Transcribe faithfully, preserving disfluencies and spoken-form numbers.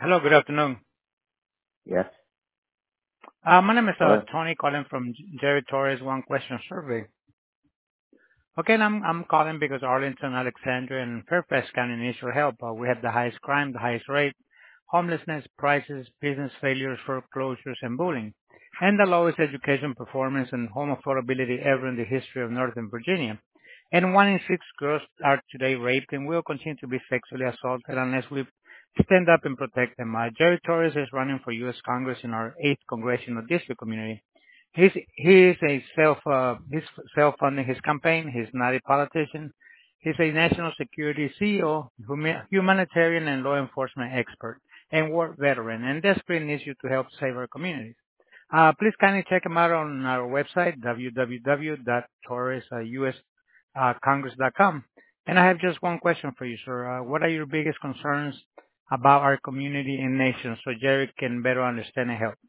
Hello, good afternoon. Yes. Uh, my name is uh, Hello. Tony calling from J- Jerry Torres One Question Survey. Okay, and I'm I'm calling because Arlington, Alexandria, and Fairfax County needs your help. Uh, we have the highest crime, the highest rate, homelessness, prices, business failures, foreclosures, and bullying, and the lowest education performance and home affordability ever in the history of Northern Virginia. And one in six girls are today raped and will continue to be sexually assaulted unless we stand up and protect them. Uh, Jerry Torres is running for U S. Congress in our eighth congressional district community. He's he is a self uh, he's self-funding his campaign. He's not a politician. He's a national security C E O, humi- humanitarian and law enforcement expert, and war veteran, and desperately needs you to help save our communities. Uh, please kindly check him out on our website, w w w dot torres u s congress dot com. And I have just one question for you, sir. Uh, what are your biggest concerns about our community and nation so Jerry can better understand and help?